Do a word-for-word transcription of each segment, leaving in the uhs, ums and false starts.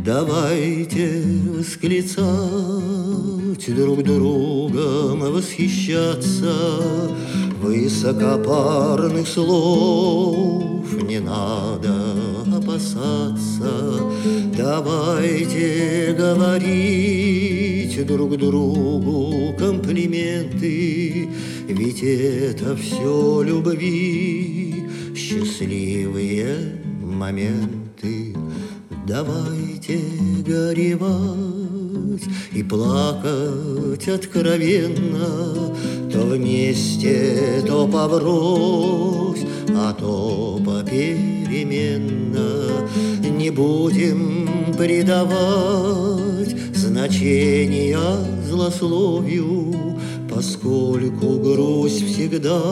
Давайте восклицать, друг другом восхищаться. Высокопарных слов не надо опасаться. Давайте говорить друг другу комплименты, ведь это все любви, счастливые моменты. Давайте горевать и плакать откровенно, то вместе, то поврось, а то попеременно. Не будем придавать значения злословию, поскольку грусть всегда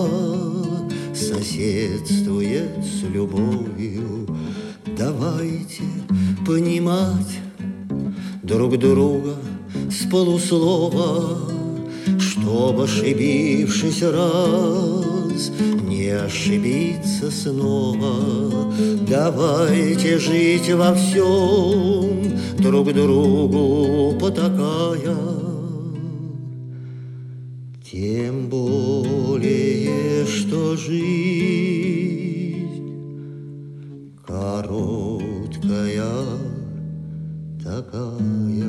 соседствует с любовью. Давайте понимать друг друга с полуслова, чтоб, ошибившись раз, не ошибиться снова. Давайте жить во всем, друг другу потакая, тем более, что жизнь короткая такая.